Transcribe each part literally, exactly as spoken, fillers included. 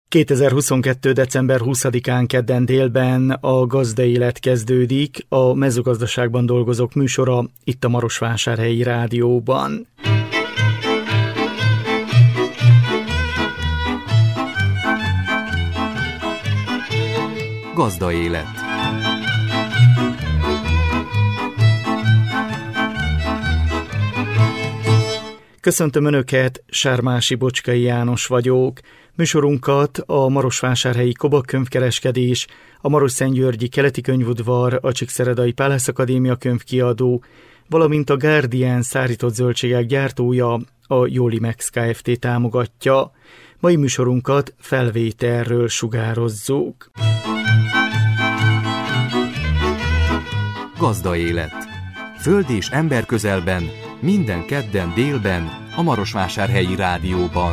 kétezer-huszonkettő. december huszadikán kedden délben a Gazdaélet kezdődik, a mezőgazdaságban dolgozók műsora itt a Marosvásárhelyi Rádióban. Gazdaélet. Köszöntöm Önöket, Sármási Bocskai János vagyok. Műsorunkat a Marosvásárhelyi Kobak könyvkereskedés, a Marosszentgyörgyi Keleti Könyvudvar, a Csíkszeredai Pálász Akadémia könyvkiadó, valamint a Guardian szárított zöldségek gyártója, a Jolimex Kft. Támogatja. Mai műsorunkat felvételről sugározzuk. Gazdaélet. Föld és ember közelben, minden kedden délben, a Marosvásárhelyi Rádióban.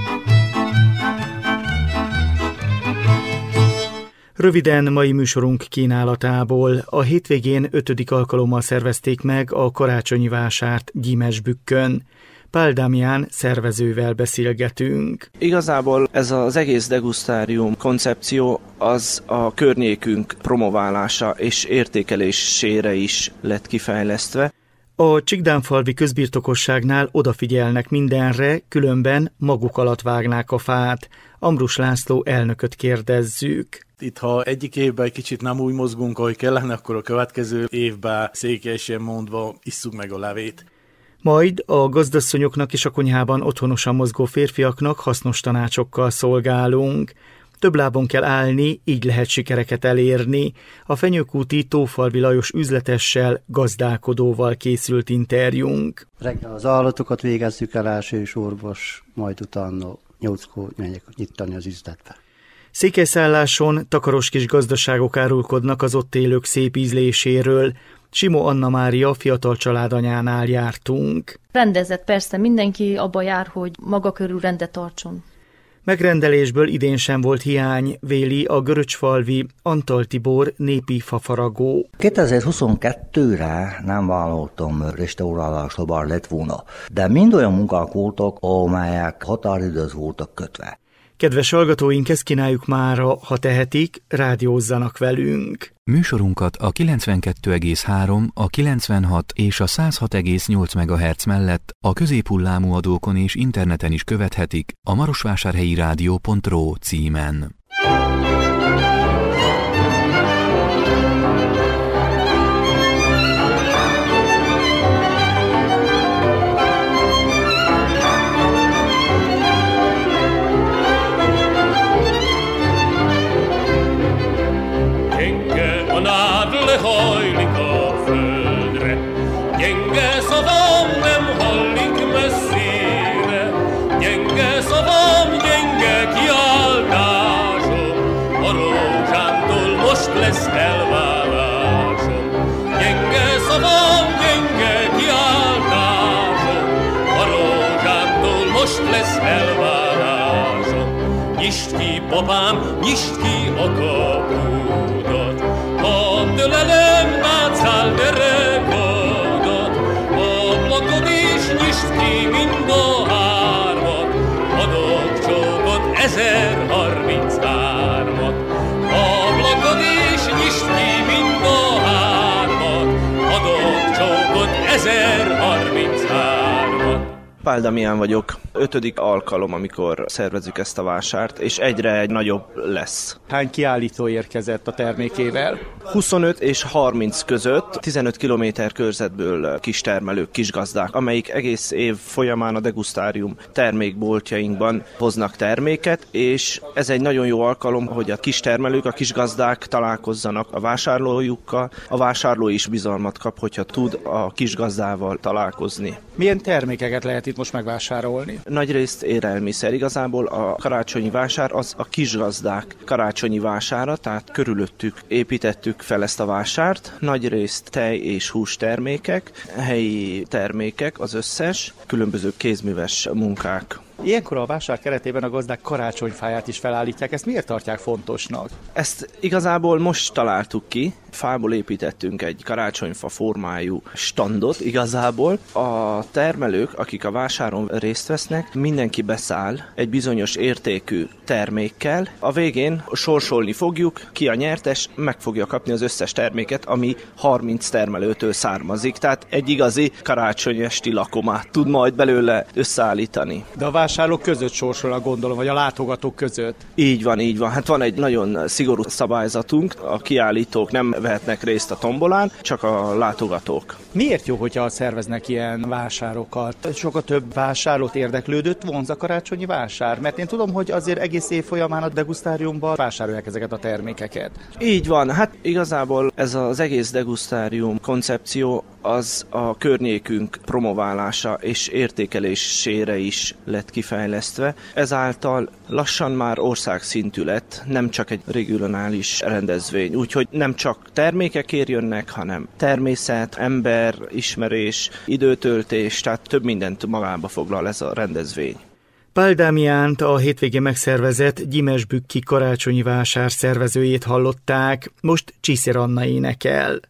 Röviden mai műsorunk kínálatából. A hétvégén ötödik alkalommal szervezték meg a karácsonyi vásárt Gyimesbükkön. Pál Dámián szervezővel beszélgetünk. Igazából ez az egész degustárium koncepció az a környékünk promoválása és értékelésére is lett kifejlesztve. A Csíkdánfalvi közbirtokosságnál odafigyelnek mindenre, különben maguk alatt vágnák a fát. Ambrus László elnököt kérdezzük. Itt, ha egyik évben egy kicsit nem úgy mozgunk, ahogy kellene, akkor a következő évben székelyesen mondva isszuk meg a levét. Majd a gazdasszonyoknak és a konyhában otthonosan mozgó férfiaknak hasznos tanácsokkal szolgálunk. Több lábon kell állni, így lehet sikereket elérni. A Fenyőkúti Tófalvi Lajos üzletessel, gazdálkodóval készült interjúnk. Reggel az állatokat végezzük el első sorban, majd utána nyolckor megyek nyitani az üzletbe. Székelyszálláson takaros kis gazdaságok árulkodnak az ott élők szép ízléséről. Simó Anna Mária fiatal családanyánál jártunk. Rendezett, persze, mindenki abba jár, hogy maga körül rendet tartson. Megrendelésből idén sem volt hiány, véli a göröcsfalvi Antal Tibor népi fafaragó. kétezer-huszonkettőre nem vállaltam restaurálásra, bár lett volna, de mind olyan munkák voltak, amelyek határidőhöz voltak kötve. Kedves hallgatóink, ezt kínáljuk mára, ha tehetik, rádiózzanak velünk. Műsorunkat a kilencvenkettő egész három, a kilencvenhat és a száz hat egész nyolc megahertz mellett a középhullámú adókon és interneten is követhetik a marosvásárhelyi rádió pont ro címen. Hajlik a földre, gyenge szavam nem hallik messzire, gyenge szavam, gyenge kiáltásom, a rózsántól most lesz elválásom. Gyenge szavam, gyenge kiáltásom, a rózsántól most lesz elválásom. Nyisd ki, papám, nyisd ki a kapudat, a tölelem látszál derekodat, ablakod is nyisd ki mind a hármat, adok csókot ezer harminchármat. Ablakod is nyisd ki mind a hármat, adok csókot ezer harminchármat. Pál Dámián vagyok. Ötödik alkalom, amikor szervezzük ezt a vásárt, és egyre egy nagyobb lesz. Hány kiállító érkezett a termékével? huszonöt és harminc között, tizenöt kilométer körzetből kistermelők, kisgazdák, amelyik egész év folyamán a degustárium termékboltjainkban hoznak terméket, és ez egy nagyon jó alkalom, hogy a kistermelők, a kisgazdák találkozzanak a vásárlójukkal, a vásárló is bizalmat kap, hogyha tud a kisgazdával találkozni. Milyen termékeket lehet itt most megvásárolni? Nagyrészt élelmiszer. Igazából a karácsonyi vásár az a kisgazdák karácsonyi vására, tehát körülöttük építettük fel ezt a vásárt. Nagyrészt tej és hústermékek, helyi termékek az összes, különböző kézműves munkák. Ilyenkor a vásár keretében a gazdák karácsonyfáját is felállítják. Ezt miért tartják fontosnak? Ezt igazából most találtuk ki. Fából építettünk egy karácsonyfa formájú standot igazából. A termelők, akik a vásáron részt vesznek, mindenki beszáll egy bizonyos értékű termékkel. A végén sorsolni fogjuk, ki a nyertes, meg fogja kapni az összes terméket, ami harminc termelőtől származik. Tehát egy igazi karácsonyesti lakomát tud majd belőle összeállítani. De a vásárlók között sorsolnak, gondolom, vagy a látogatók között? Így van, így van. Hát van egy nagyon szigorú szabályzatunk, a kiállítók nem vehetnek részt a tombolán, csak a látogatók. Miért jó, hogyha szerveznek ilyen vásárokat? Sokkal több vásárlót, érdeklődőt vonz a karácsonyi vásár? Mert én tudom, hogy azért egész év folyamán a degustáriumban vásárolják ezeket a termékeket. Így van, hát igazából ez az egész degustárium koncepció az a környékünk promoválása és értékelésére is lett kifejlesztve. Ezáltal lassan már országszintű lett, nem csak egy regionális rendezvény. Úgyhogy nem csak termékekért jönnek, hanem természet, ember, ismerés, időtöltés, tehát több mindent magába foglal ez a rendezvény. Pál Dámiánt, a hétvégén megszervezett Gyimesbükki karácsonyi vásár szervezőjét hallották, most Csiszér Anna énekel.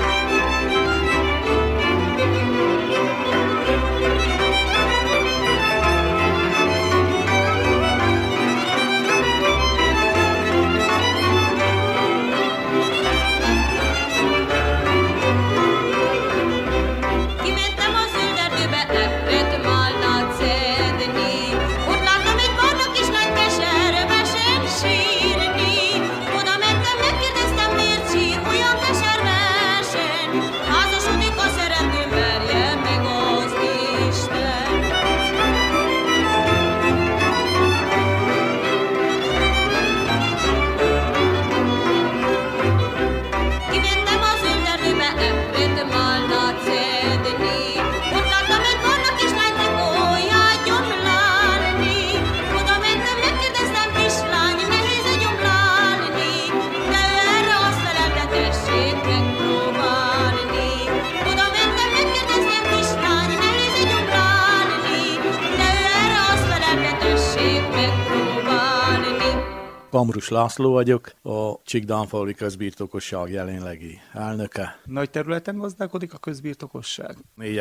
Kamrus László vagyok, a Csíkdánfalvi közbirtokosság jelenlegi elnöke. Nagy területen gazdálkodik a közbirtokosság?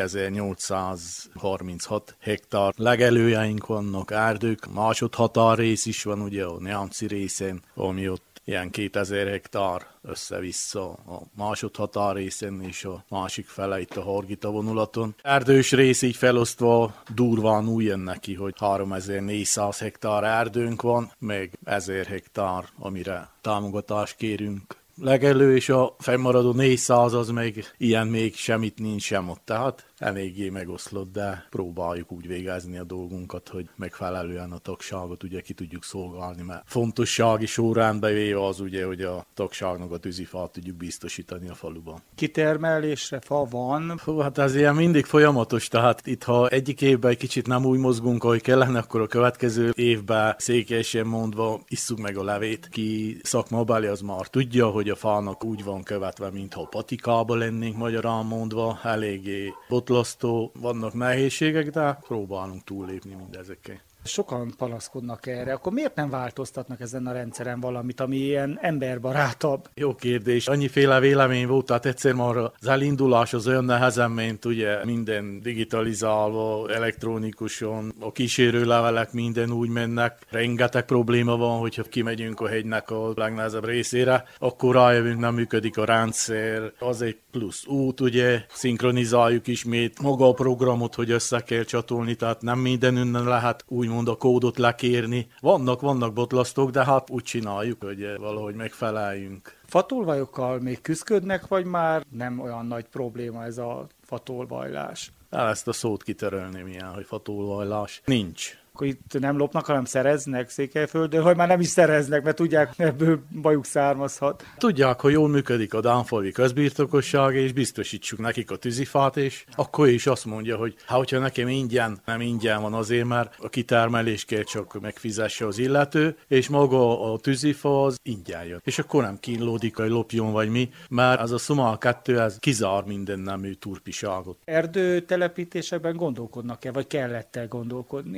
négyezer-nyolcszázharminchat hektár legelőjeink vannak, erdők, másodhatár rész is van, ugye a Neamci részén, ami ott ilyen kétezer hektár össze-vissza a másodhatár részen és a másik fele itt a Hargita vonulaton. Erdős rész így felosztva durván úgy jön neki, hogy háromezer-négyszáz hektár erdőnk van, meg ezer hektár, amire támogatást kérünk. Legelő és a fennmaradó négyszáz az meg ilyen még semmit nincs sem ott, tehát eléggé megoszlott, de próbáljuk úgy végezni a dolgunkat, hogy megfelelően a tagságot ugye ki tudjuk szolgálni, mert fontossági sorrendbe véve az ugye, hogy a tagságnak a tűzifát tudjuk biztosítani a faluban. Kitermelésre fa van? Hú, hát ez ilyen mindig folyamatos, tehát itt ha egyik évben egy kicsit nem úgy mozgunk, ahogy kellene, akkor a következő évben székelyesen mondva isszuk meg a levét. Ki szakmabeli az már tudja, hogy a fának úgy van követve, mintha patikába lennénk magyarán mondva, eléggé botlasztó, vannak nehézségek, de próbálunk túllépni mindezekkel. Sokan panaszkodnak erre, akkor miért nem változtatnak ezen a rendszeren valamit, ami ilyen emberbarátabb? Jó kérdés. Annyiféle vélemény volt, tehát egyszer már az elindulás az olyan nehezen ment, ugye minden digitalizálva, elektronikusan, a kísérőlevelek minden úgy mennek. Rengeteg probléma van, hogyha kimegyünk a hegynek a legnehezebb részére, akkor rájövünk, nem működik a rendszer, az egy plusz út, ugye, szinkronizáljuk ismét maga a programot, hogy össze kell csatolni, tehát nem mindenünnen lehet úgymond a kódot lekérni. Vannak, vannak botlasztók, de hát úgy csináljuk, hogy valahogy megfeleljünk. Fatolvajokkal még küzdködnek, vagy már nem olyan nagy probléma ez a fatolvajlás? El ezt a szót kitörölni, milyen, hogy fatolvajlás. Nincs. Akkor itt nem lopnak, hanem szereznek Székelyföldön, vagy már nem is szereznek, mert tudják, ebből bajuk származhat. Tudják, hogy jól működik a dánfalvi közbirtokosság, és biztosítsuk nekik a tűzifát, és akkor is azt mondja, hogy hát, hogyha nekem ingyen, nem ingyen van azért, mert a kitermelés kell csak megfizesse az illető, és maga a tűzifa az ingyen jön. És akkor nem kínlódik, hogy lopjon vagy mi, mert ez a Szumál kettő, ez kizár minden nemű turpiságot. Erdő telepítésekben gondolkodnak-e, vagy kellett-e gondolkodni? Itt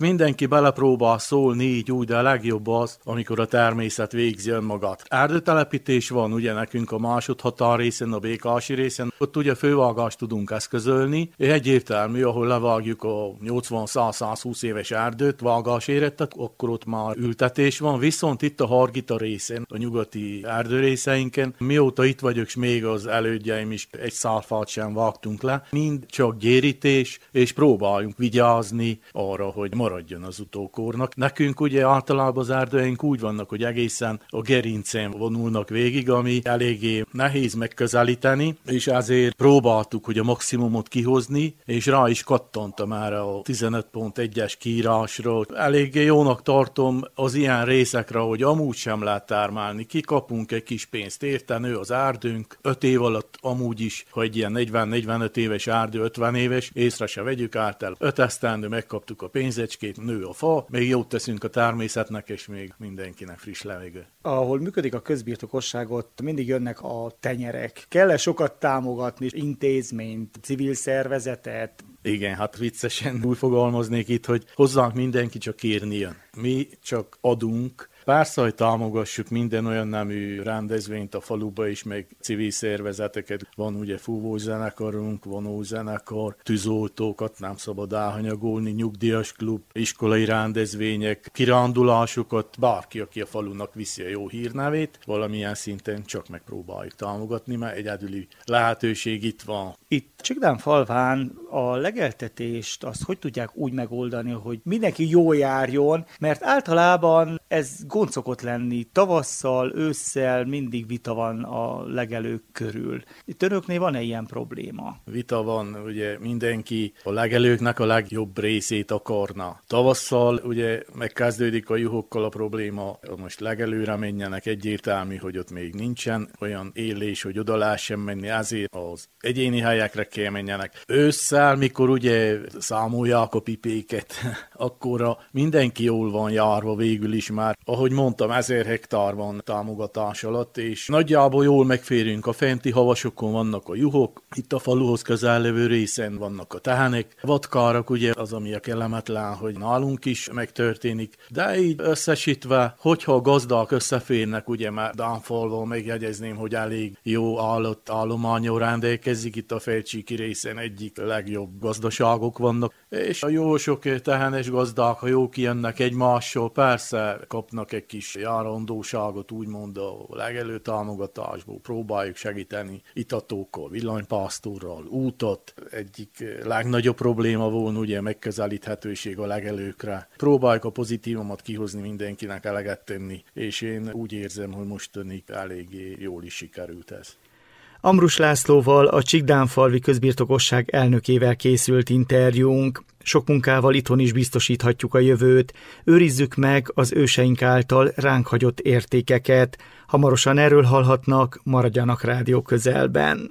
mindenki belepróbál szólni így úgy, de a legjobb az, amikor a természet végzi önmagát. Erdőtelepítés van, ugye nekünk a másodhatár részen, a Békási részen, ott ugye fővágást tudunk eszközölni, és egyértelmű, ahol levágjuk a nyolcvan-száz-százhúsz éves erdőt, vágásérettet, akkor ott már ültetés van, viszont itt a Hargita részen, a nyugati erdőrészeinken, mióta itt vagyok, és még az elődjeim is egy szálfát sem vágtunk le, mind csak gyérítés, és próbáljunk vigyázni arra, hogy maradjon az utókornak. Nekünk ugye általában az erdőink úgy vannak, hogy egészen a gerincen vonulnak végig, ami eléggé nehéz megközelíteni, és ezért próbáltuk, hogy a maximumot kihozni, és rá is kattantam erre a tizenöt pont egyes kiírásra. Eléggé jónak tartom az ilyen részekre, hogy amúgy sem lehet termelni. Kikapunk egy kis pénzt érte, nő az erdőnk, öt év alatt amúgy is, ha egy ilyen negyven-negyvenöt éves erdő, ötven éves, észre se vegyük át el. öt esztendő megkaptuk a pénzecskét, nő a fa, még jót teszünk a természetnek, és még mindenkinek friss levegő. Ahol működik a közbirtokosságot, mindig jönnek a tenyerek. Kell-e sokat támogatni intézményt, civil szervezetet? Igen, hát viccesen úgy fogalmaznék itt, hogy hozzánk mindenki csak kérni jön. Mi csak adunk. Persze, hogy támogassuk minden olyan nemű rendezvényt a faluba is, meg civil szervezeteket. Van ugye fúvózenekarunk, vonózenekar, tűzoltókat nem szabad elhanyagolni, nyugdíjas klub, iskolai rendezvények, kirándulásokat, bárki, aki a falunak viszi a jó hírnevét, valamilyen szinten csak megpróbáljuk támogatni, mert egyedüli lehetőség itt van. Itt Csikdánfalván a legeltetést azt hogy tudják úgy megoldani, hogy mindenki jól járjon, mert általában ez gond szokott lenni. Tavasszal, ősszel mindig vita van a legelők körül. Itt önöknél van-e ilyen probléma? Vita van, ugye mindenki a legelőknek a legjobb részét akarna. Tavasszal ugye megkezdődik a juhokkal a probléma, most legelőre menjenek, egyértelmű, hogy ott még nincsen olyan élés, hogy oda lehessen menni, ezért az egyéni helyekre kell menjenek. Ősszel, mikor ugye számolják a pipéket, akkora mindenki jól van járva végül is már. Ahogy mondtam, ezer hektár van támogatás alatt, és nagyjából jól megférünk. A fenti havasokon vannak a juhok, itt a faluhoz közel levő részen vannak a tehenek. Vadkárak ugye az, ami a kellemetlen, hogy nálunk is megtörténik, de így összesítve, hogyha a gazdák összeférnek, ugye már Dánfalval megjegyezném, hogy elég jó állatállománnyal rendelkezik, itt a Felcsíki részen egyik legjobb gazdaságok vannak, és a jó sok tehenes gazdák, ha jó kijönnek egymással, persze kapnak egy kis járandóságot, úgymond a legelő támogatásból, próbáljuk segíteni itatókkal, villanypásztorral, útot. Egyik legnagyobb probléma volna ugye megközelíthetőség a legelőkre. Próbáljuk a pozitívomat kihozni, mindenkinek eleget tenni, és én úgy érzem, hogy mostanig eléggé jól is sikerült ez. Ambrus Lászlóval, a Csikdánfalvi Közbirtokosság elnökével készült interjúnk. Sok munkával itthon is biztosíthatjuk a jövőt. Őrizzük meg az őseink által ránk hagyott értékeket. Hamarosan erről hallhatnak, maradjanak rádió közelben.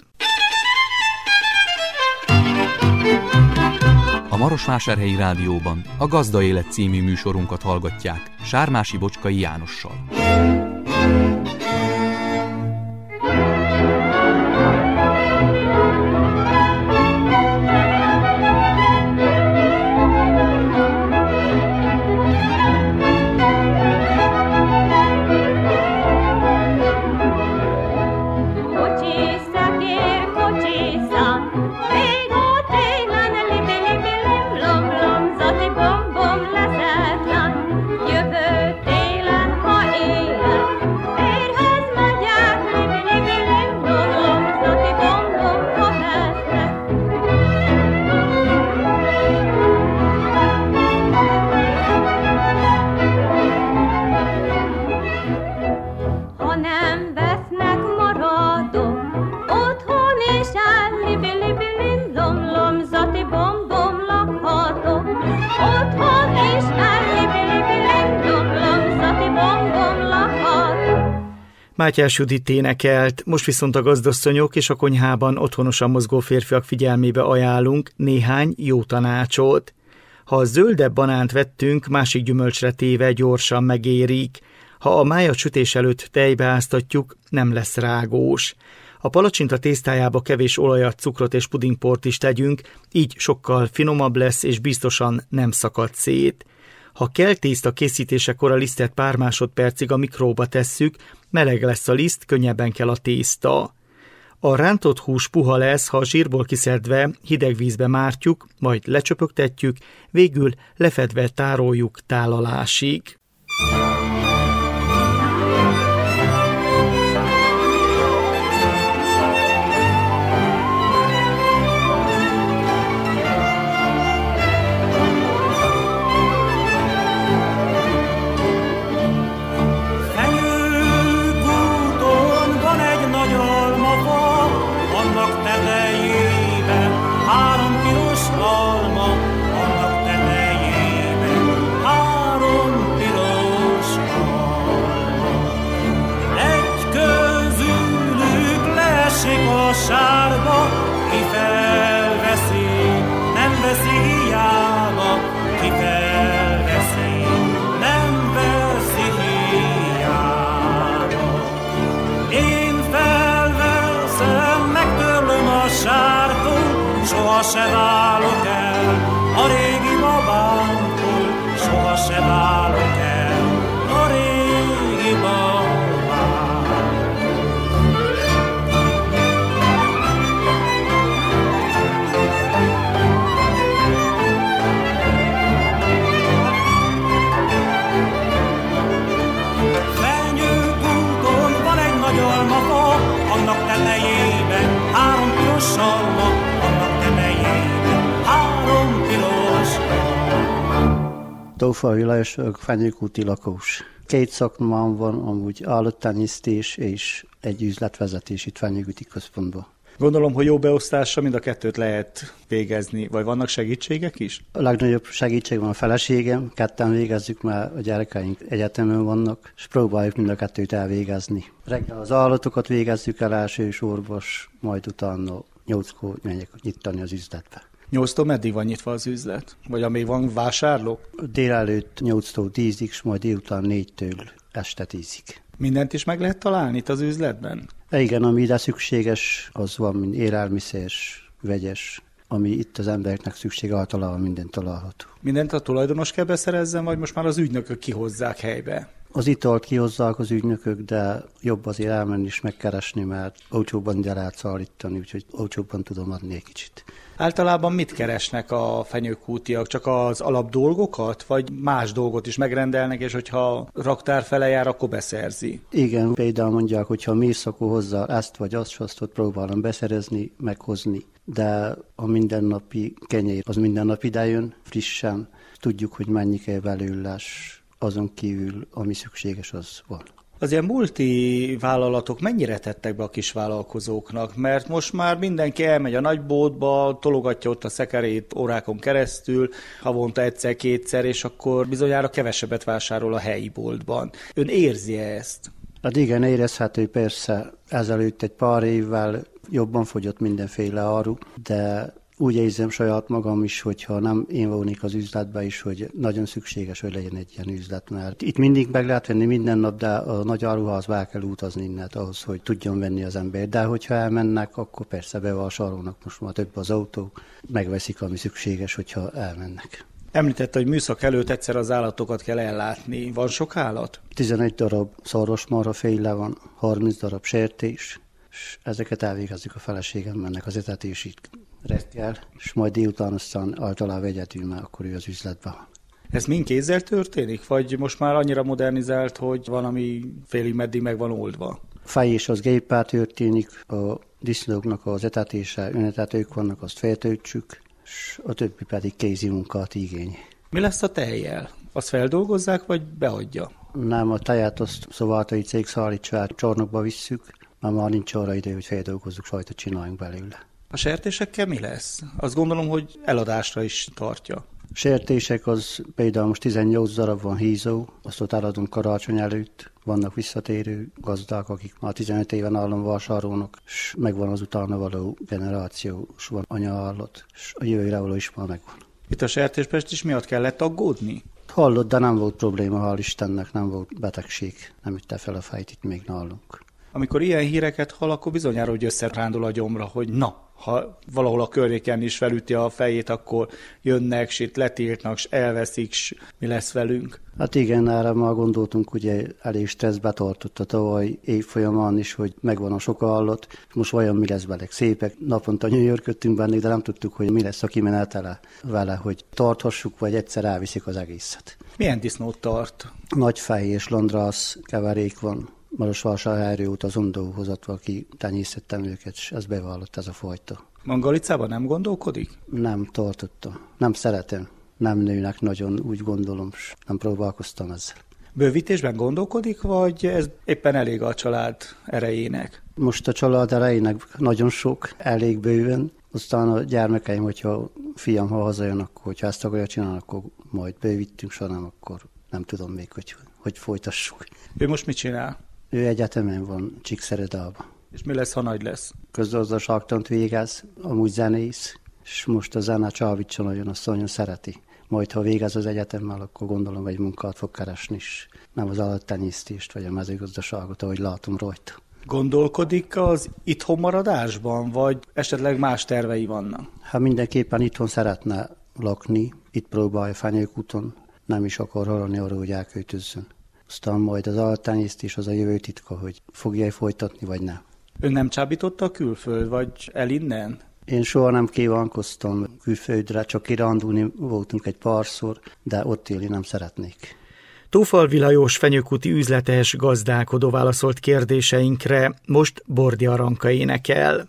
A Marosvásárhelyi Rádióban a Gazda Élet című műsorunkat hallgatják Sármási Bocskai Jánossal. Mátyás Judit énekelt, most viszont a gazdasszonyok és a konyhában otthonosan mozgó férfiak figyelmébe ajánlunk néhány jó tanácsot. Ha zöldebb banánt vettünk, másik gyümölcsre téve gyorsan megérik. Ha a májat sütés előtt tejbe áztatjuk, nem lesz rágós. A palacsinta tésztájába kevés olajat, cukrot és pudingport is tegyünk, így sokkal finomabb lesz és biztosan nem szakad szét. Ha kell tészta készítésekor a lisztet pár másodpercig a mikróba tesszük, meleg lesz a liszt, könnyebben kell a tészta. A rántott hús puha lesz, ha a zsírból kiszedve hideg vízbe mártjuk, majd lecsöpögtetjük, végül lefedve tároljuk tálalásig. Sárba, ki felveszi, nem veszi hiába, ki felveszi, nem veszi hiába. Én felveszem, megtörlöm a sártól, soha se válok el a régi babámtól, soha se válok el a régi babámtól. Annak tetejében három piros salma, annak tetejében három piros salma. Tófai Lajos, Fenyőkúti lakós. Két szakmám van, amúgy állattenyésztés és egy üzletvezetés itt Fenyőkúti központban. Gondolom, hogy jó beosztással mind a kettőt lehet végezni, vagy vannak segítségek is? A legnagyobb segítség van a feleségem, ketten végezzük, mert a gyerekeink egyetemen vannak, és próbáljuk mind a kettőt elvégezni. Reggel az állatokat végezzük el elsősorban, majd utána nyolckor megyek nyitani az üzletbe. Nyolctól meddig van nyitva az üzlet? Vagy amíg van vásárló? Délelőtt nyolctól tízig, és majd délután négytől este tízig. Mindent is meg lehet találni itt az üzletben? Igen, ami ide szükséges, az van, mint élelmiszer, vegyes, ami itt az embereknek szükség, általában minden található. Mindent a tulajdonos kell beszerezzen, vagy most már az ügynökök kihozzák helybe? Az italt kihozzák az ügynökök, de jobb azért elmenni és megkeresni, mert olcsóbban ide lehet szállítani, úgyhogy olcsóbban tudom adni egy kicsit. Általában mit keresnek a fenyőkútiak? Csak az alapdolgokat, vagy más dolgot is megrendelnek, és hogyha raktár fele jár, akkor beszerzi? Igen, például mondják, hogyha mész, akkor hozzá ezt vagy azt, azt ott próbálom beszerezni, meghozni. De a mindennapi kenyér, az minden nap idejön, frissen. Tudjuk, hogy mennyi kell belőle, azon kívül, ami szükséges, az van. Az ilyen multivállalatok mennyire tettek be a kisvállalkozóknak? Mert most már mindenki elmegy a nagyboltba, tologatja ott a szekerét órákon keresztül, havonta egyszer-kétszer, és akkor bizonyára kevesebbet vásárol a helyi boltban. Ön érzi ezt? Hát igen, érezhető persze. Ezelőtt egy pár évvel jobban fogyott mindenféle áru, de úgy érzem saját magam is, hogyha nem én volnék az üzletbe is, hogy nagyon szükséges, hogy legyen egy ilyen üzlet, mert itt mindig meg lehet venni minden nap, de a nagy áruházba el kell utazni innen ahhoz, hogy tudjon venni az ember. De hogyha elmennek, akkor persze bevásárolnak, most már több az autó, megveszik, ami szükséges, hogyha elmennek. Említette, hogy műszak előtt egyszer az állatokat kell ellátni. Van sok állat? tizenegy darab szarvasmarhaféle van, harminc darab sertés, és ezeket elvégezzük a feleségem, ennek az etetését reggel, és majd délután aztán általában egyedül, mert akkor ő az üzletben. Ez mind kézzel történik, vagy most már annyira modernizált, hogy valami félig meddig meg van oldva? A fejés az géppel történik, a disznóknak az etetése, önetetők vannak, azt feltöltsük, és a többi pedig kézi munkát igény. Mi lesz a tejjel? Azt feldolgozzák, vagy beadja? Nem, a tejet azt szovátai cég szállítsa el, csarnokba visszük, mert már nincs arra idő, hogy feldolgozzuk, sajtot csináljunk belőle. A sertésekkel mi lesz? Azt gondolom, hogy eladásra is tartja. A sertések az például most tizennyolc darab van hízó, azt ott eladunk karácsony előtt. Vannak visszatérő gazdák, akik már tizenöt éven állam vásárolnak, és megvan az utána való generáció, és van anyaállat, és a jövőre való is már megvan. Itt a sertéspest is miatt kellett aggódni? Hallott, de nem volt probléma, hál' Istennek, nem volt betegség, nem ütte fel a fejt itt még nálunk. Amikor ilyen híreket hall, akkor bizonyára, hogy összerándul a gyomra, hogy na, ha valahol a környéken is felüti a fejét, akkor jönnek, s itt letiltnak, s elveszik, s mi lesz velünk? Hát igen, erre már gondoltunk, ugye elég stresszbe tartott a tavaly év folyamán is, hogy megvan a sok hallott, most vajon mi lesz velük. Szépek, naponta nyöjörködtünk benne, de nem tudtuk, hogy mi lesz a kimenetele vele, hogy tarthassuk, vagy egyszer elviszik az egészet. Milyen disznót tart? Nagyfej és landrász keverék van. Marosvásárhelyről út az Ondóhoz, aki tenyészettem őket, és ez bevallott ez a fajta. Mangalicában nem gondolkodik? Nem tartotta. Nem szeretem. Nem nőnek nagyon, úgy gondolom, és nem próbálkoztam ezzel. Bővítésben gondolkodik, vagy ez éppen elég a család erejének? Most a család erejének nagyon sok, elég bőven. Aztán a gyermekeim, hogyha fiam, ha hazajön, akkor hogyha ezt akarja csinálni, akkor majd bővítünk, ha nem, akkor nem tudom még, hogy, hogy folytassuk. Ő most mit csinál? Ő egyetemen van Csíkszeredában. És mi lesz, ha nagy lesz? Közgazdaságtant végez, amúgy zenész, és most a zene csábítsa nagyon, azt nagyon szereti. Majd, ha végez az egyetemmel, akkor gondolom, hogy munkát fog keresni is. Nem az állattenyésztést, vagy a mezőgazdaságot, ahogy látom rajta. Gondolkodik az itthon maradásban, vagy esetleg más tervei vannak? Hát mindenképpen itthon szeretne lakni, itt próbálja Fenyőkúton, nem is akar hallani arra, hogy elköltözzön. Aztán majd az állattenyésztés az a jövő titka, hogy fogja folytatni, vagy nem. Ön nem csábította a külföld, vagy el innen? Én soha nem kívánkoztam külföldre, csak kirándulni voltunk egy párszor, de ott élni nem szeretnék. Tófalvi Lajos fenyőkúti üzletes gazdálkodó válaszolt kérdéseinkre, most Bordi Aranka énekel.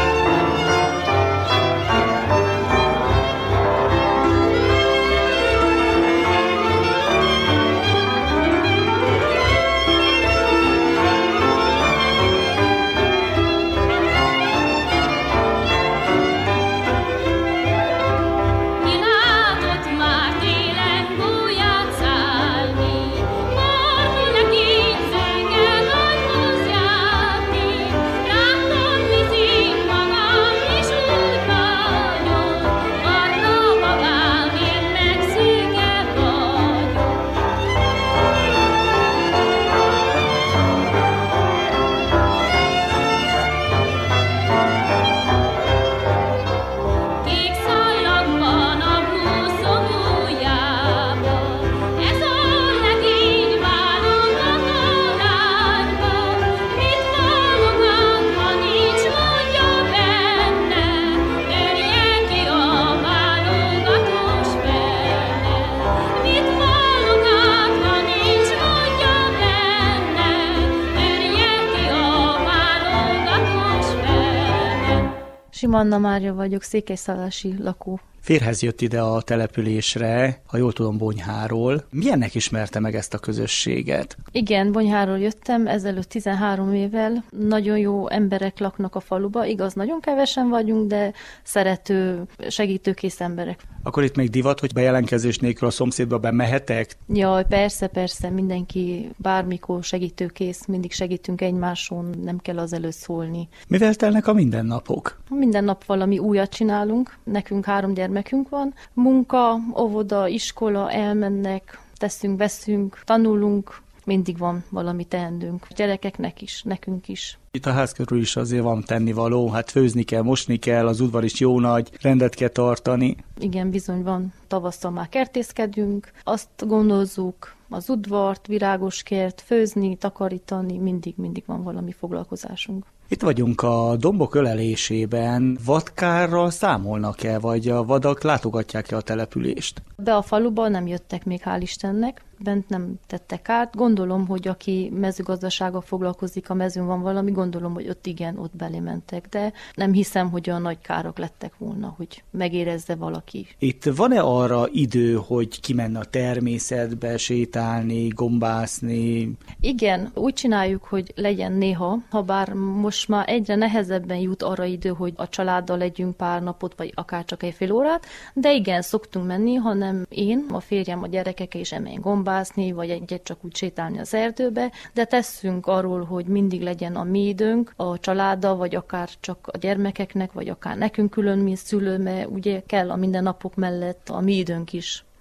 Simanna Mária vagyok, székelyszállási lakó. Férhez jött ide a településre, ha jól tudom, Bonyháról. Milyennek ismerte meg ezt a közösséget? Igen, Bonyháról jöttem, ezelőtt tizenhárom évvel. Nagyon jó emberek laknak a faluba, igaz, nagyon kevesen vagyunk, de szerető, segítőkész emberek. Akkor itt még divat, hogy bejelentkezés nélkül a szomszédba bemehetek? Jaj, persze, persze, mindenki bármikor segítőkész, mindig segítünk egymáson, nem kell azelőtt szólni. Mivel telnek a mindennapok? Minden nap valami újat csinálunk, nekünk három gyermekünk van. Munka, óvoda, iskola, elmennek, teszünk, veszünk, tanulunk, mindig van valami teendőnk. A gyerekeknek is, nekünk is. Itt a ház körül is azért van tennivaló, hát főzni kell, mosni kell, az udvar is jó nagy, rendet kell tartani. Igen, bizony van, tavasszal már kertészkedünk, azt gondozzuk, az udvart, virágos kert, főzni, takarítani, mindig-mindig van valami foglalkozásunk. Itt vagyunk a dombok ölelésében. Vadkárral számolnak-e, vagy a vadak látogatják-e a települést? Be a faluba nem jöttek még, hál' Istennek, bent nem tettek át. Gondolom, hogy aki mezőgazdasággal foglalkozik, a mezőn van valami, gondolom, hogy ott igen, ott belé mentek, de nem hiszem, hogy olyan nagy károk lettek volna, hogy megérezze valaki. Itt van-e arra idő, hogy kimenne a természetbe, sétálni, gombászni? Igen, úgy csináljuk, hogy legyen néha, ha bár most már egyre nehezebben jut arra idő, hogy a családdal legyünk pár napot, vagy akár csak egy fél órát, de igen, szoktunk menni, hanem én, a férjem, a gyerekek is emeljen gombászni, vagy egyet csak úgy sétálni az erdőbe, de tesszünk arról, hogy mindig legyen a mi időnk, a családdal, vagy akár csak a gyermekeknek, vagy akár nekünk külön, mint szülő, mert ugye kell a mindennapok mellett a mi időnk is.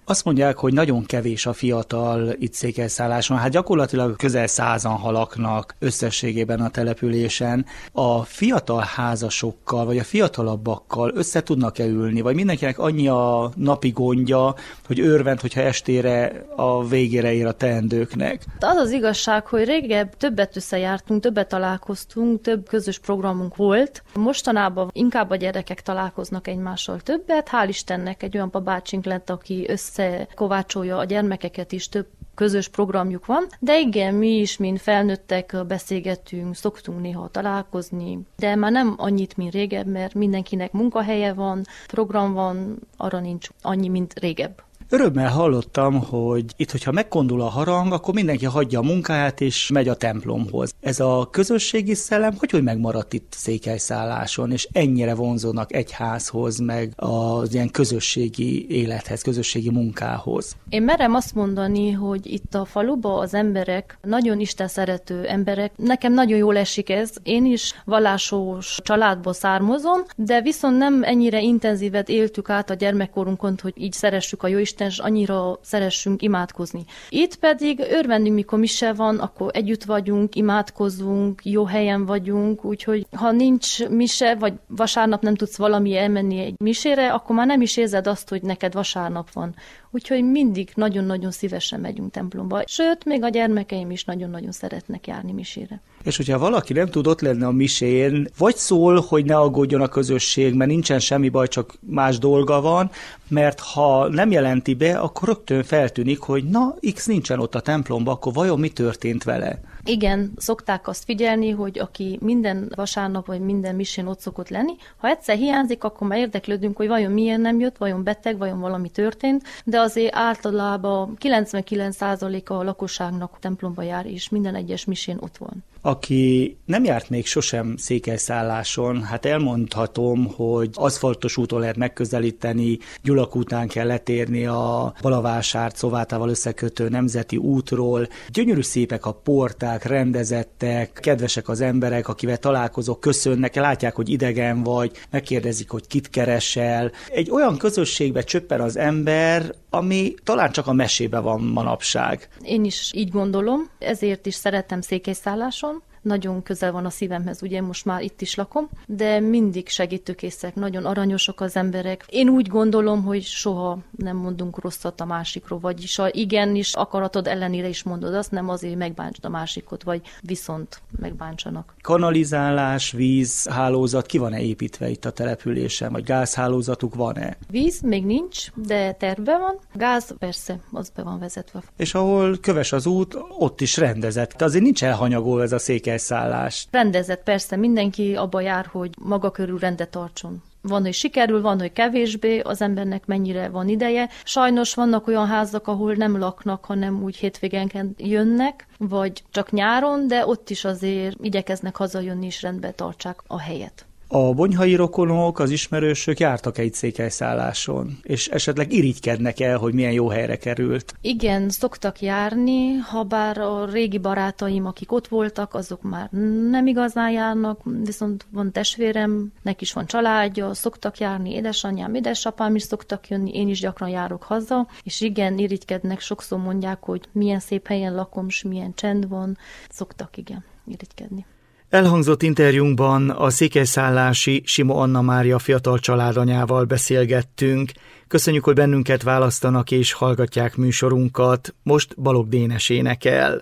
Azt mondják, hogy nagyon kevés a fiatal itt Székelyszálláson, hát gyakorlatilag közel százan halaknak összességében a településen. A fiatal házasokkal, vagy a fiatalabbakkal össze tudnak-e ülni, vagy mindenkinek annyi a napi gondja, hogy örvend, hogyha estére a végére ér a teendőknek? Az az igazság, hogy régebb többet összejártunk, többet találkoztunk, több közös programunk volt. Mostanában inkább a gyerekek találkoznak egymással többet. Hál' Istennek egy olyan babácsink lett, aki összekovácsolja a gyermekeket is, több közös programjuk van, de igen, mi is, mint felnőttek beszélgetünk, szoktunk néha találkozni, de már nem annyit, mint régebb, mert mindenkinek munkahelye van, program van, arra nincs annyi, mint régebb. Örömmel hallottam, hogy itt, hogyha megkondul a harang, akkor mindenki hagyja a munkáját és megy a templomhoz. Ez a közösségi szellem hogy, hogy megmaradt itt Székelyszálláson, és ennyire vonzódnak egyházhoz, meg az ilyen közösségi élethez, közösségi munkához? Én merem azt mondani, hogy itt a faluban az emberek nagyon Isten szerető emberek. Nekem nagyon jól esik ez. Én is vallásos családból származom, de viszont nem ennyire intenzívet éltük át a gyermekkorunkon, hogy így szeressük a Jóisten, és annyira szeressünk imádkozni. Itt pedig örvendünk, mikor mise van, akkor együtt vagyunk, imádkozunk, jó helyen vagyunk, úgyhogy ha nincs mise, vagy vasárnap nem tudsz valami elmenni egy misére, akkor már nem is érzed azt, hogy neked vasárnap van. Úgyhogy mindig nagyon-nagyon szívesen megyünk templomba. Sőt, még a gyermekeim is nagyon-nagyon szeretnek járni misére. És hogyha valaki nem tud ott lenni a misén, vagy szól, hogy ne aggódjon a közösség, mert nincsen semmi baj, csak más dolga van, mert ha nem jelenti be, akkor rögtön feltűnik, hogy na, X nincsen ott a templomba, akkor vajon mi történt vele? Igen, szokták azt figyelni, hogy aki minden vasárnap vagy minden misén ott szokott lenni, ha egyszer hiányzik, akkor már érdeklődünk, hogy vajon milyen nem jött, vajon beteg, vajon valami történt, de azért általában kilencvenkilenc százaléka a lakosságnak templomba jár, és minden egyes misén ott van. Aki nem járt még sosem Székelyszálláson, hát elmondhatom, hogy aszfaltos úton lehet megközelíteni, Gyulak után kell letérni a Balavásárt Szovátával összekötő nemzeti útról. Gyönyörű szépek a porták, rendezettek, kedvesek az emberek, akivel találkozok, köszönnek, látják, hogy idegen vagy, megkérdezik, hogy kit keresel. Egy olyan közösségbe csöppen az ember, ami talán csak a mesében van manapság. Én is így gondolom, ezért is szeretem Székelyszálláson. Nagyon közel van a szívemhez, ugye most már itt is lakom, de mindig segítőkészek, nagyon aranyosak az emberek. Én úgy gondolom, hogy soha nem mondunk rosszat a másikról, vagyis ha igenis akaratod ellenére is mondod azt, nem azért megbántsd a másikot, vagy viszont megbántsanak. Kanalizálás, víz, hálózat ki van-e építve itt a településen, vagy gázhálózatuk van-e? Víz még nincs, de tervben van. Gáz persze, az be van vezetve. És ahol köves az út, ott is rendezett. De azért nincs elhanyagolva ez a Székelyszállás. Rendezett, persze, mindenki abba jár, hogy maga körül rendet tartson. Van, hogy sikerül, van, hogy kevésbé, az embernek mennyire van ideje. Sajnos vannak olyan házak, ahol nem laknak, hanem úgy hétvégenként jönnek, vagy csak nyáron, de ott is azért igyekeznek hazajönni, és rendbe tartsák a helyet. A bonyhai rokonok, az ismerősök jártak-e itt Székelyszálláson, és esetleg irigykednek el, hogy milyen jó helyre került? Igen, szoktak járni, ha bár a régi barátaim, akik ott voltak, azok már nem igazán járnak, viszont van testvérem, neki is van családja, szoktak járni, édesanyám, édesapám is szoktak jönni, én is gyakran járok haza, és igen, irigykednek, sokszor mondják, hogy milyen szép helyen lakom, és milyen csend van, szoktak igen irigykedni. Elhangzott interjúnkban a székelyszállási Simo Anna Mária fiatal családanyával beszélgettünk. Köszönjük, hogy bennünket választanak és hallgatják műsorunkat. Most Balogh Dénes énekel.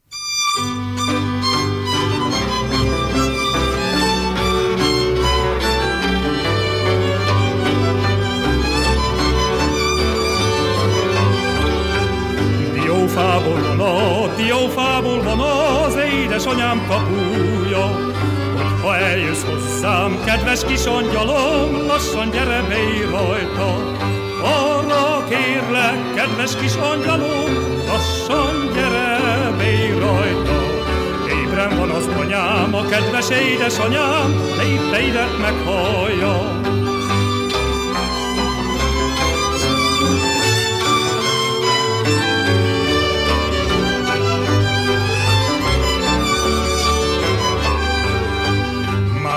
Diófából van a, diófából van az édesanyám kapuja, hogy ha eljössz hozzám, kedves kis angyalom, lassan gyere be rajta. Arra kérlek, kedves kis angyalom, lassan gyere be rajta. Ébren van az anyám, a kedves édesanyám, légy te ide meghallja.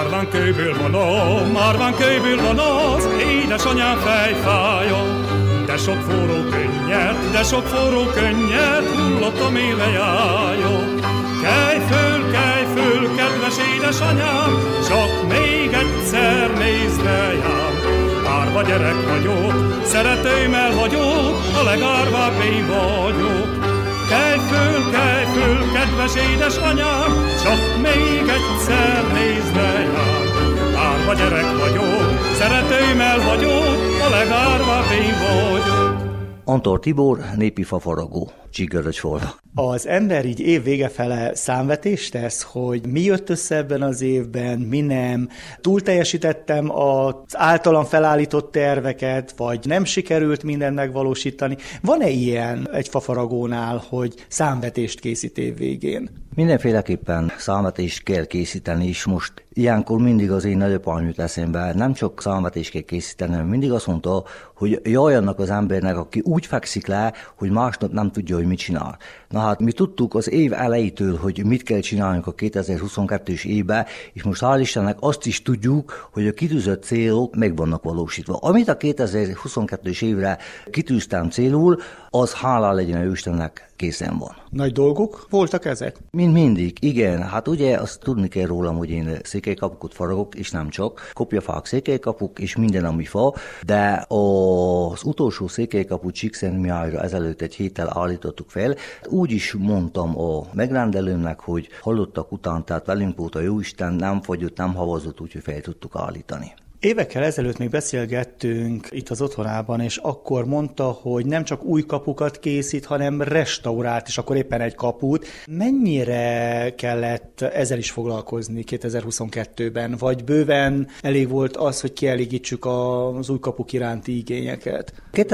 Márvánkőből van a, márvánkőből van az édesanyám fejfája, de de sok forró könnyet, de sok forró könnyet hullott a mélejája. Kelj föl, kelj föl, kedves édesanyám, csak még egyszer nézd rám. Árva gyerek vagyok, szeretőmmel vagyok, a legárvább én vagyok. Kelj föl, kelj föl, kedves édesanyám, csak még egyszer nézd rám. Árva gyerek vagyok, szeretőmmel vagyok, a legárvább én vagyok. Antal Tibor, népi fafaragó, Csigöröcsfalva. Az ember így év vége fele számvetést tesz, hogy mi jött össze ebben az évben, mi nem. Túl teljesítettem az általam felállított terveket, vagy nem sikerült mindent megvalósítani. Van-e ilyen egy fafaragónál, hogy számvetést készít év végén? Mindenféleképpen számvetést kell készíteni, és most ilyenkor mindig az én nagyapám jut eszembe, nem csak számvetést kell készíteni, hanem mindig azt mondta, hogy jaj annak az embernek, aki úgy fekszik le, hogy másnap nem tudja, hogy mit csinál. Na hát mi tudtuk az év elejétől, hogy mit kell csinálnunk a kétezer-huszonkettős évben, és most hál' Istennek azt is tudjuk, hogy a kitűzött célok meg vannak valósítva. Amit a kétezer-huszonkettős évre kitűztem célul, az hálá legyen a Istennek készen van. Nagy dolgok voltak ezek? Mind mindig, igen. Hát ugye azt tudni kell rólam, hogy én székelykapukot faragok, és nem csak. Kopjafák, székelykapuk, és minden, ami fa, de az utolsó székelykaput Csíkszentmihályra ezelőtt egy héttel állítottuk fel. Úgy is mondtam a megrendelőmnek, hogy hallottak után, tehát velünk volt a Jóisten, nem fagyott, nem havazott, úgyhogy fel tudtuk állítani. Évekkel ezelőtt még beszélgettünk itt az otthonában, és akkor mondta, hogy nem csak új kapukat készít, hanem restaurált, és akkor éppen egy kaput. Mennyire kellett ezzel is foglalkozni kétezer-huszonkettőben, vagy bőven elég volt az, hogy kielégítsük az új kapuk iránti igényeket?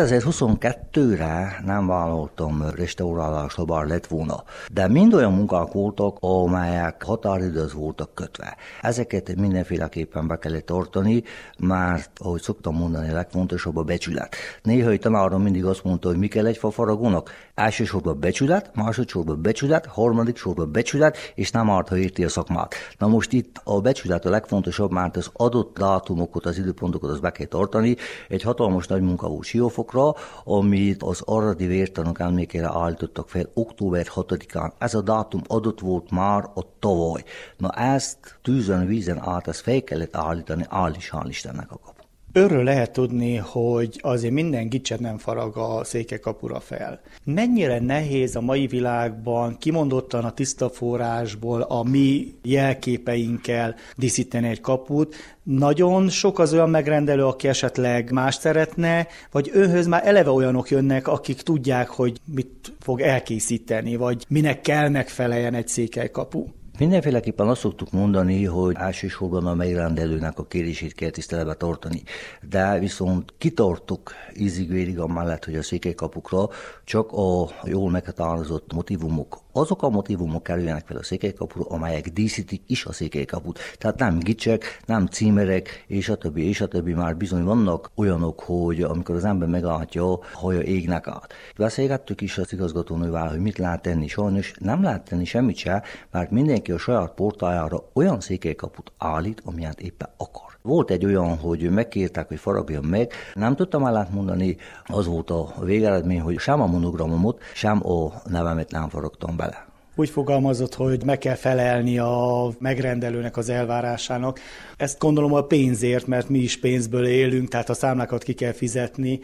kétezer-huszonkettőre nem vállaltam restaurálást, bár lett volna, de mind olyan munkák voltak, amelyek határidőhöz voltak kötve. Ezeket mindenféleképpen be kellett tartani, mert, ahogy szoktam mondani, a legfontosabb a becsület. Néha egy tanárom mindig azt mondta, hogy mi kell egy fafaragónak? Elsősorban becsület, másodszorban becsület, harmadik sorban becsület, és nem árt, ha érti a szakmát. Na most itt a becsület a legfontosabb, mert az adott dátumokat, az időpontokat az be kell tartani. Egy hatalmas nagy munka volt Siófokra, amit az aradi vértanúk emlékére állítottak fel október hatodikán. Ez a dátum adott volt már a tavaly. Na ezt tűzön, vízen át, ezt fel kellett állítani, áll is, hál' Istennek a kapu. Örről lehet tudni, hogy azért minden gicset nem farag a székelykapura fel. Mennyire nehéz a mai világban kimondottan a tiszta forrásból, a mi jelképeinkkel díszíteni egy kaput? Nagyon sok az olyan megrendelő, aki esetleg más szeretne, vagy önhöz már eleve olyanok jönnek, akik tudják, hogy mit fog elkészíteni, vagy minek kell megfeleljen egy székelykapu? Mindenféleképpen azt szoktuk mondani, hogy elsősorban a megrendelőnek a kérését kell tiszteletbe tartani, de viszont kitartok ízig-vérig amellett, hogy a székelykapukra csak a jól meghatározott motívumok, azok a motívumok kerüljenek fel a székelykapura, amelyek díszítik is a székelykaput. Tehát nem gicsek, nem címerek, és a többi, és a többi. Már bizony vannak olyanok, hogy amikor az ember meglátja, haja égnek át. Beszélgettük is az igazgatónővel, hogy mit lehet tenni. Sajnos nem lehet tenni semmit se, mert mindenki a saját portájára olyan székelykaput állít, amilyet éppen akar. Volt egy olyan, hogy megkértek, hogy faragjam meg, nem tudtam ellentmondani, az volt a végeredmény, hogy sem a monogramomot, sem a nevemet nem faragtam bele. Úgy fogalmazott, hogy meg kell felelni a megrendelőnek az elvárásának. Ezt gondolom a pénzért, mert mi is pénzből élünk, tehát a számlákat ki kell fizetni,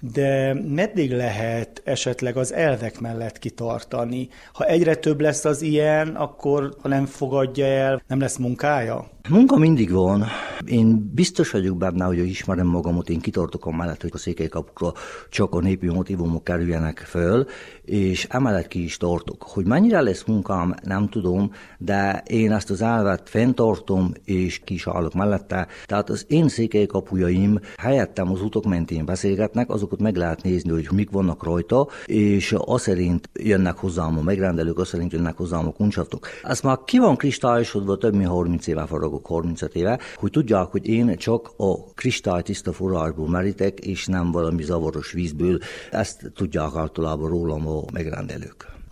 de meddig lehet esetleg az elvek mellett kitartani? Ha egyre több lesz az ilyen, akkor ha nem fogadja el, nem lesz munkája? Munka mindig van. Én biztos vagyok benne, hogy ismerem magamot, én kitartok amellett, hogy a székelykapukra csak a népi motívumok kerüljenek föl, és emellett ki is tartok. Hogy mennyire lesz munkám, nem tudom, de én ezt az elvet fenntartom, és ki is állok mellette. Tehát az én székelykapujaim helyettem az utak mentén beszélgetnek, azokat meg lehet nézni, hogy mik vannak rajta, és az szerint jönnek hozzám a megrendelők, az szerint jönnek hozzám a kuncsaftok. Ez már ki van kristályosodva, több mint harminc éve faragok, harmincöt éve, hogy tudják, hogy én csak a kristálytiszta forrásból merítek, és nem valami zavaros vízből. Ezt tudják általában rólam a megrendelők.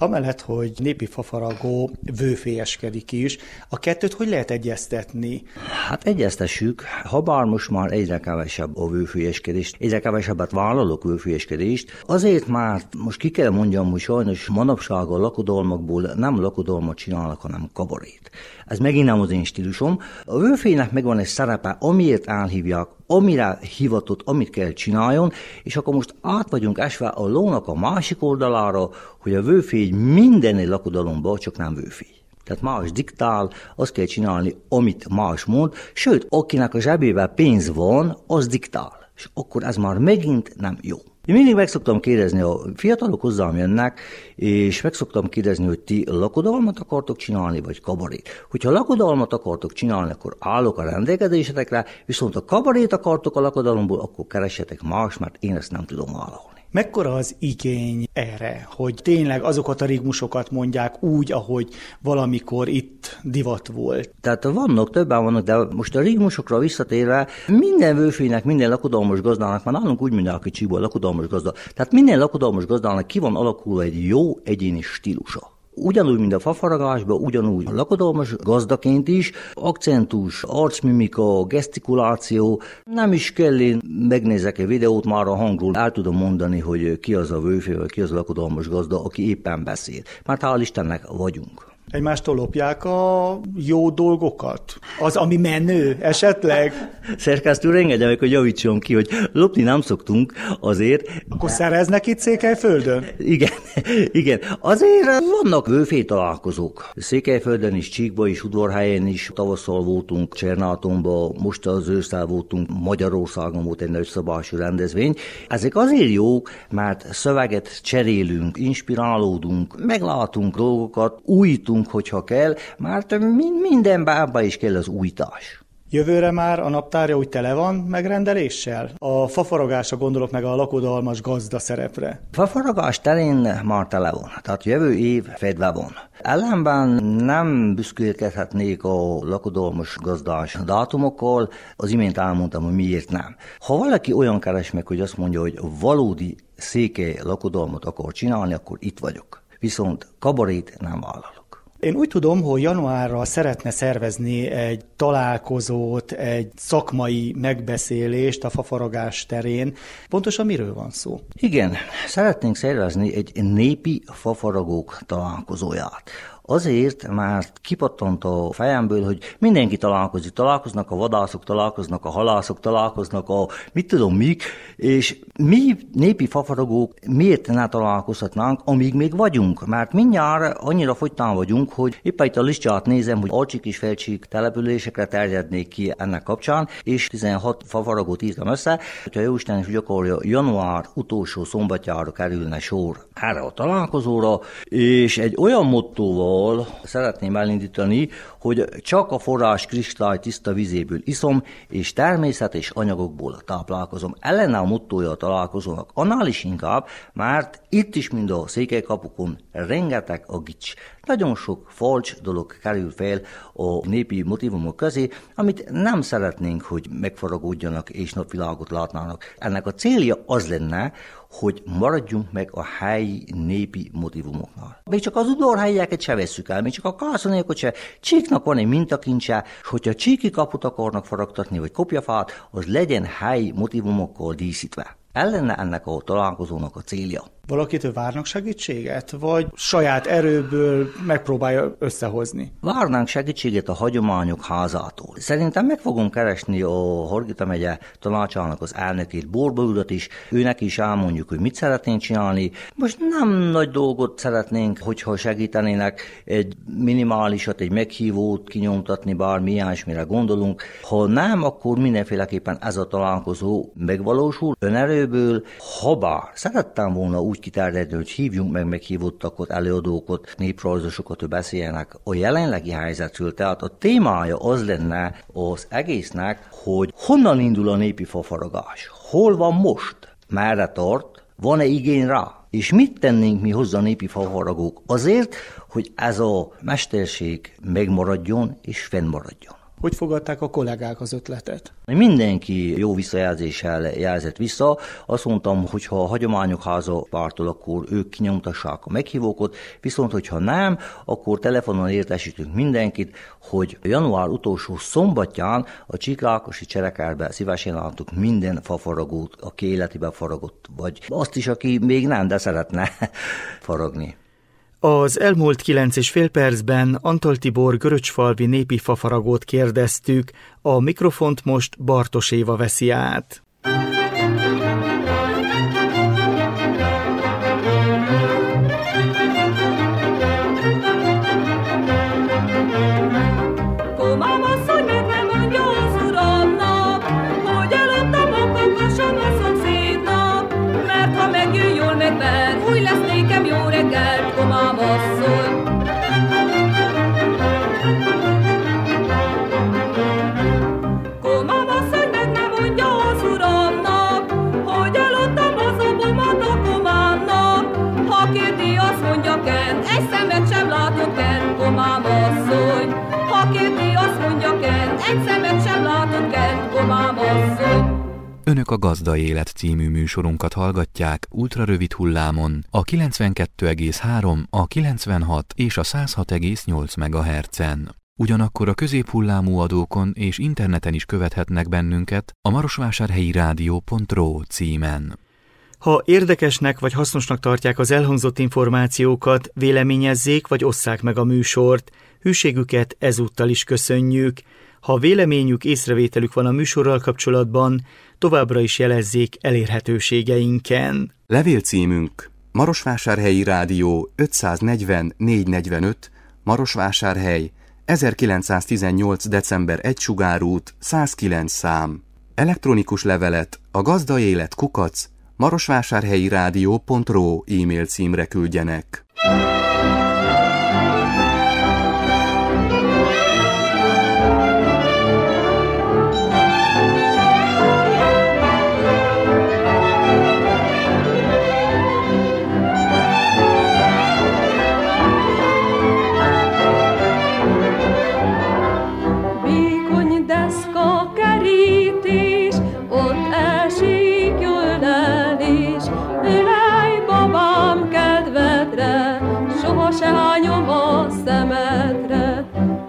Amellett, hogy népi fafaragó vőfélyeskedik is, a kettőt hogy lehet egyeztetni? Hát egyeztessük, habár most már egyre kevesebb a vőfélyeskedést, egyre kevesebbet vállalok vőfélyeskedést, azért már most ki kell mondjam, hogy sajnos manapság a lakodalmakból nem lakodalmat csinálnak, hanem kabarét. Ez megint nem az én stílusom. A vőfének megvan egy szerepe, amiért elhívják, amire hivatott, amit kell csináljon, és akkor most át vagyunk esve a lónak a másik oldalára, hogy a vőfély minden egy lakodalomban, csak nem vőfély. Tehát más diktál, azt kell csinálni, amit más mond, sőt, akinek a zsebében pénz van, az diktál. És akkor ez már megint nem jó. Én mindig meg szoktam kérdezni, a fiatalok hozzám jönnek, és meg szoktam kérdezni, hogy ti lakodalmat akartok csinálni, vagy kabarét. Hogyha lakodalmat akartok csinálni, akkor állok a rendelkezésetekre, viszont a kabarét akartok a lakodalomból, akkor keressetek más, mert én ezt nem tudom vállalni. Mekkora az igény erre, hogy tényleg azokat a rigmusokat mondják úgy, ahogy valamikor itt divat volt? Tehát vannak, többen vannak, de most a rigmusokra visszatérve, minden vőfének, minden lakodalmas gazdának, már nálunk úgy mondják, hogy Csíkból lakodalmas gazda, tehát minden lakodalmas gazdának ki van alakulva egy jó egyéni stílusa. Ugyanúgy, mint a fafaragásban, ugyanúgy a lakodalmas gazdaként is, akcentus, arcmimika, gesztikuláció, nem is kell én megnézek egy videót, már a hangról el tudom mondani, hogy ki az a vőfély, vagy ki az a lakodalmas gazda, aki éppen beszél. Mert hál' Istennek vagyunk. Egymástól lopják a jó dolgokat? Az, ami menő esetleg? Szerkesztő, engedje meg, hogy javítson ki, hogy lopni nem szoktunk azért. Akkor szereznek itt Székelyföldön? Igen, igen. Azért vannak vőfély találkozók. Székelyföldön is, Csíkban is, Udvarhelyen is, tavasszal voltunk Csernátonban, most az ősszel voltunk Magyarországon, volt egy nagyszabású rendezvény. Ezek azért jók, mert szöveget cserélünk, inspirálódunk, meglátunk dolgokat, újítunk, hogyha kell, mert mindenben abban is kell az újítás. Jövőre már a naptárja úgy tele van megrendeléssel? A fafaragásra gondolok meg a lakodalmas gazda szerepre. A fafaragás terén már tele van, tehát jövő év fedve van. Ellenben nem büszkélkedhetnék a lakodalmas gazdás dátumokkal, az imént elmondtam, hogy miért nem. Ha valaki olyan keres meg, hogy azt mondja, hogy valódi székely lakodalmat akar csinálni, akkor itt vagyok. Viszont kabarét nem vállalok. Én úgy tudom, hogy januárra szeretne szervezni egy találkozót, egy szakmai megbeszélést a fafaragás terén. Pontosan miről van szó? Igen, szeretnénk szervezni egy népi fafaragók találkozóját. Azért, mert kipattant a fejemből, hogy mindenki találkozik, találkoznak a vadászok, találkoznak a halászok, találkoznak a mit tudom mik, és mi népi fafaragók miért ne találkozhatnánk, amíg még vagyunk, mert mindjárt annyira fogytán vagyunk, hogy éppen itt a listját nézem, hogy Alcsik és Felcsik településekre terjednék ki ennek kapcsán, és tizenhat fafaragót írtam össze, hogyha Jóisten is úgy akarja, január utolsó szombatjára kerülne sor erre a találkozóra, és egy olyan mottóval szeretném elindítani, hogy csak a forrás kristály tiszta vizéből iszom, és természet és anyagokból táplálkozom. Ellene a mottója a találkozónak, annál is inkább, mert itt is, mind a Székelykapukon, rengeteg a gics. Nagyon sok falcs dolog kerül fel a népi motívumok közé, amit nem szeretnénk, hogy megfaragódjanak és napvilágot látnának. Ennek a célja az lenne, hogy maradjunk meg a helyi népi motívumoknál. Még csak az udvarhelyieket se vesszük el, még csak a kászonyékot se. Csíknak van egy mintakincse, hogyha csíki kaput akarnak faragtatni, vagy kopjafát, az legyen helyi motívumokkal díszítve. Ellenne ennek a találkozónak a célja. Valakitől várnak segítséget, vagy saját erőből megpróbálja összehozni? Várnánk segítséget a hagyományok házától. Szerintem meg fogom keresni a Hargita megye tanácsának az elnökét, Borba urat is, őnek is elmondjuk, hogy mit szeretnénk csinálni. Most nem nagy dolgot szeretnénk, hogyha segítenének egy minimálisat, egy meghívót kinyomtatni, bármi ilyesmire gondolunk. Ha nem, akkor mindenféleképpen ez a találkozó megvalósul önerőből, habár szerettem volna úgy kiterjedni, hogy hívjunk meg meghívottakat, előadókat, néprajzosokat, hogy beszéljenek a jelenlegi helyzetről. Tehát a témája az lenne az egésznek, hogy honnan indul a népi fafaragás, hol van most, merre tart, van-e igény rá, és mit tennénk mi hozzá a népi fafaragók azért, hogy ez a mesterség megmaradjon és fennmaradjon. Hogy fogadták a kollégák az ötletet? Mindenki jó visszajelzéssel jelzett vissza. Azt mondtam, hogy ha a Hagyományok Háza pártól, akkor ők kinyomtassák a meghívókat, viszont hogyha nem, akkor telefonon értesítünk mindenkit, hogy január utolsó szombatján a Csíklákosi Cserekertbe szívesen látunk minden fafaragót, aki életében faragott, vagy azt is, aki még nem, de szeretne faragni. Az elmúlt kilenc és fél percben Antal Tibor göröcsfalvi népi fafaragót kérdeztük, a mikrofont most Bartos Éva veszi át. Új lesz nékem jó reggelt, komám asszony. Komám asszony, meg ne mondja az uramnak, hogy eladtam az obomat a komámnak. Ha kérdi, azt mondja Kent, egy szemet sem látott Kent, komám asszony. Ha kérdi, azt mondja Kent, egy szemet sem látott Kent, komám asszony. Önök a Gazda Élet című műsorunkat hallgatják ultrarövid hullámon, a kilencvenkettő egész három, a kilencvenhat és a száz hat egész nyolc megahertzen. Ugyanakkor a középhullámú adókon és interneten is követhetnek bennünket a marosvásárhelyi rádió pont ro címen. Ha érdekesnek vagy hasznosnak tartják az elhangzott információkat, véleményezzék vagy osszák meg a műsort. Hűségüket ezúttal is köszönjük. Ha véleményük, észrevételük van a műsorral kapcsolatban, továbbra is jelezzék elérhetőségeinken. Levélcímünk Marosvásárhelyi Rádió ötszáznegyven négyszáznegyvenöt, Marosvásárhely, ezerkilencszáztizennyolc. december egy Sugárút, száz kilenc szám. Elektronikus levelet a gazdaélet kukac marosvásárhelyi rádió pont ro e-mail címre küldjenek. Se hányom a szemedre.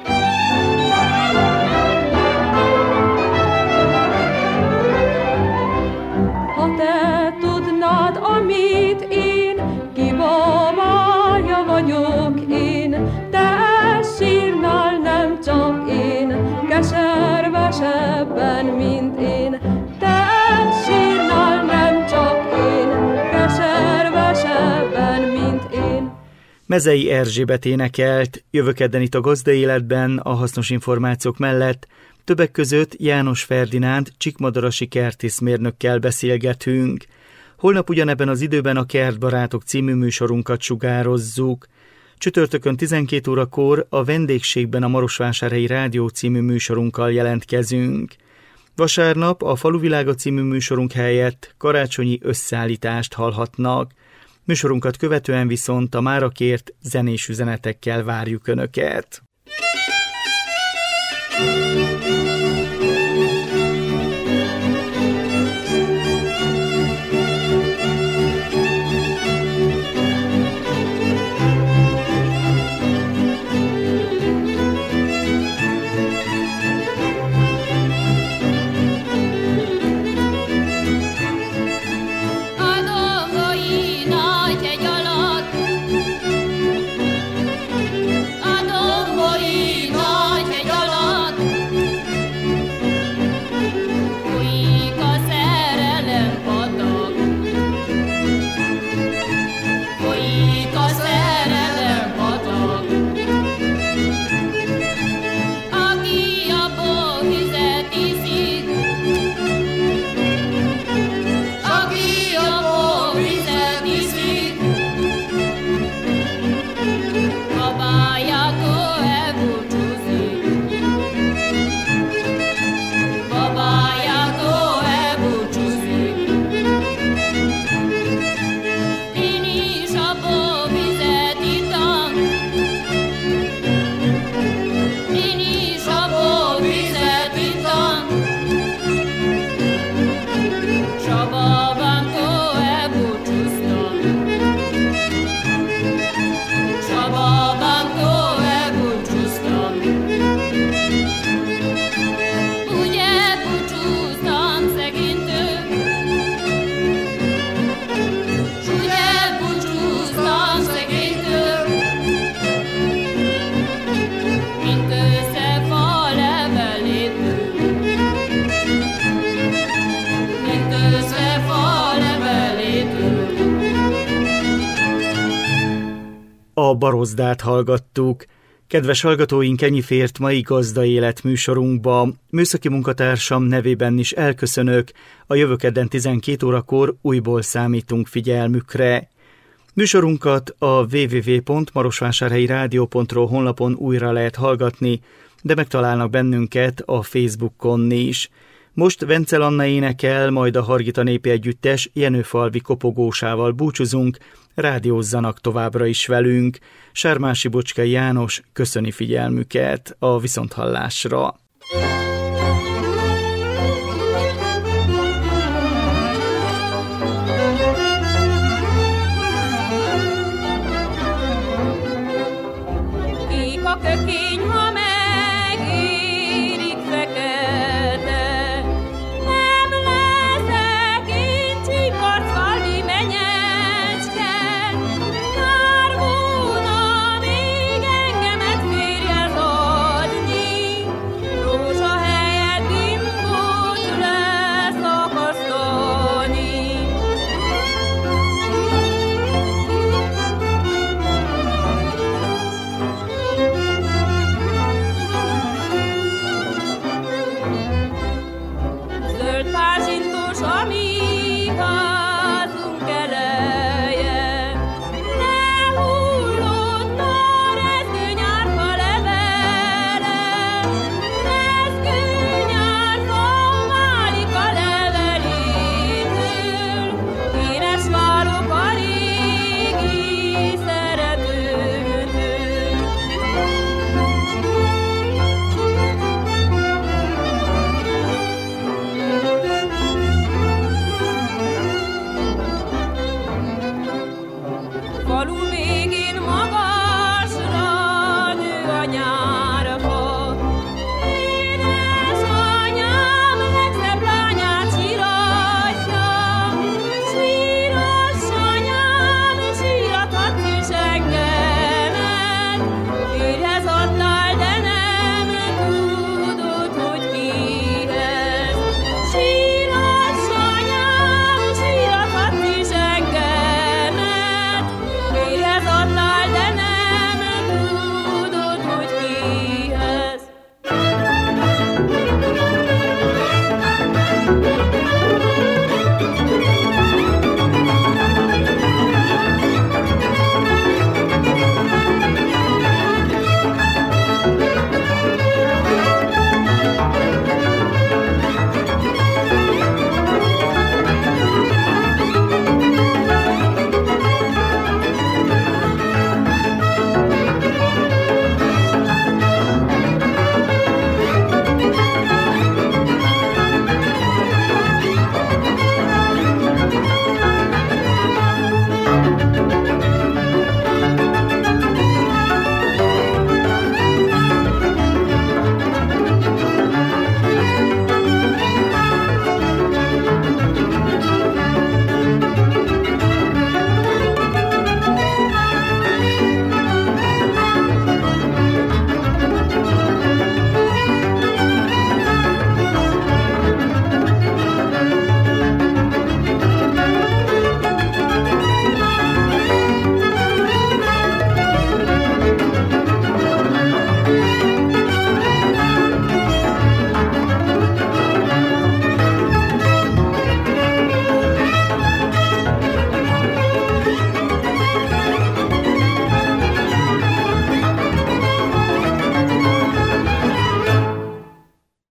Ha te tudnád, amit én, ki babája vagyok én, te sírnál, nem csak én, keservesebben, mint én. Te sírnál, nem csak én, keservesebben, mint én. Mezei Erzsébet énekelt, jövő kedden itt a Gazda Életben a hasznos információk mellett többek között János Ferdinánd csíkmadarasi kertészmérnökkel beszélgetünk. Holnap ugyanebben az időben a Kertbarátok című műsorunkat sugározzuk. Csütörtökön tizenkét órakor a vendégségben a Marosvásárhelyi Rádió című műsorunkkal jelentkezünk. Vasárnap a Faluvilága című műsorunk helyett karácsonyi összeállítást hallhatnak. Műsorunkat követően viszont a mára kért zenés üzenetekkel várjuk Önöket. A dombói nagy hegy alatt a Barozdát hallgattuk. Kedves hallgatóink, ennyi fért mai Gazda Élet műsorunkba. Műszaki munkatársam nevében is elköszönök. A jövő kedden tizenkét órakor újból számítunk figyelmükre. Műsorunkat a double-u double-u double-u pont marosvásárhelyi rádió pont ro honlapon újra lehet hallgatni, de megtalálnak bennünket a Facebookon is. Most Vencel Anna énekel, majd a Hargita Népi Együttes Jenőfalvi kopogósával búcsúzunk, rádiózzanak továbbra is velünk. Sármási Bocskai János köszöni figyelmüket, a viszonthallásra.